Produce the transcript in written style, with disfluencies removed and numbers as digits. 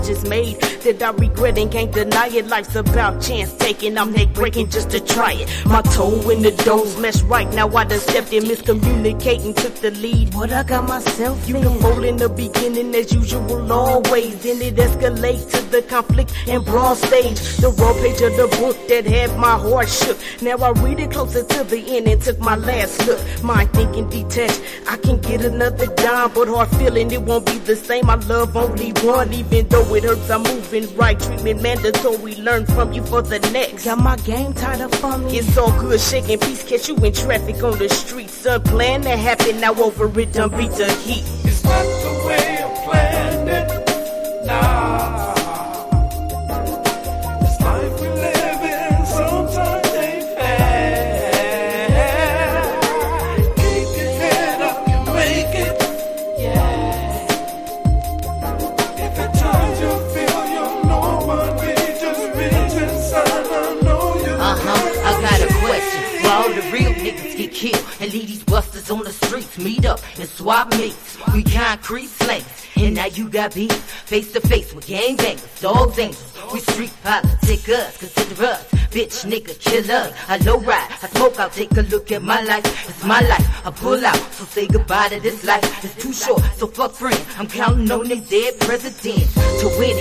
just made that I regret and can't deny it. Life's about chance taking, I'm neck breaking just to try it. My toe in the door smashed right now. I done stepped in, miscommunicating, took the lead. What I got myself in? You the fool in the beginning as usual, always. Then it escalates to the conflict and broad stage. The raw page of the book that had my heart shook. Now I read it closer to the end and took my last look. Mind thinking detached, I can get another dime, but heart feeling it won't be the same. I love only one, even though it hurts. I'm moving right, treatment mandatory. Learn from you for the next. Got my game tied up for me. It's all good, shaking peace. Catch you in traffic on the street. Son, plan to happen now. Over it, done beat the heat. It's not the way I planned it. Nah. This life we live in sometimes ain't fair. Keep your head up, you make it. Yeah. If at times you feel you're nobody, just reach inside. I know you. I got a question. Why all the real niggas get killed and leave these busters on the streets? Meet up and swap mates. We concrete slangs. And now you got beef face to face with gangbangers, dogs, angels. We street politics, consider us bitch, nigga, killer. I low ride, I smoke out, take a look at my life. It's my life, I pull out, so say goodbye to this life. It's too short, so fuck friends. I'm counting on them dead presidents to win it.